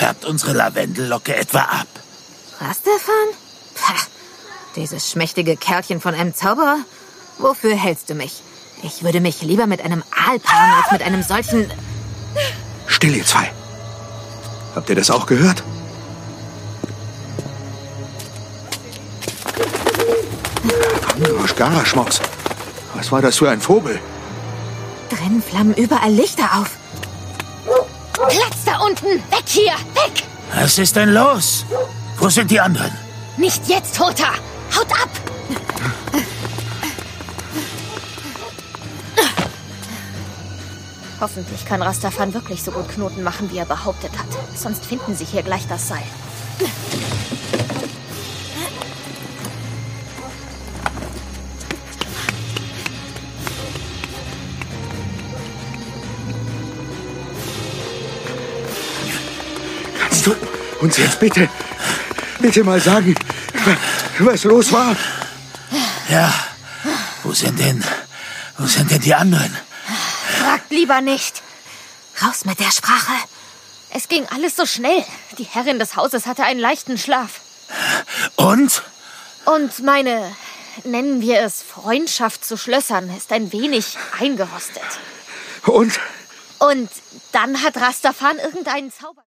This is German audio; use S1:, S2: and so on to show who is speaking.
S1: Färbt unsere Lavendellocke etwa ab?
S2: Rastafan? Pah, dieses schmächtige Kerlchen von einem Zauberer? Wofür hältst du mich? Ich würde mich lieber mit einem Aal paaren, als mit einem solchen...
S3: Still, ihr zwei. Habt ihr das auch gehört? Garaschmox. Was war das für ein Vogel?
S2: Drinnen flammen überall Lichter auf.
S4: Platz da unten! Weg hier! Weg!
S1: Was ist denn los? Wo sind die anderen?
S4: Nicht jetzt, Toter! Haut ab! Hoffentlich kann Rastafan wirklich so gut Knoten machen, wie er behauptet hat. Sonst finden sie hier gleich das Seil.
S3: Kannst du uns jetzt bitte mal sagen, was los war?
S1: Ja, wo sind denn die anderen?
S4: Fragt lieber nicht.
S2: Raus mit der Sprache.
S4: Es ging alles so schnell. Die Herrin des Hauses hatte einen leichten Schlaf.
S1: Und?
S4: Und meine, nennen wir es Freundschaft zu Schlössern, ist ein wenig eingerostet.
S3: Und?
S4: Und dann hat Rastafan irgendeinen Zauber...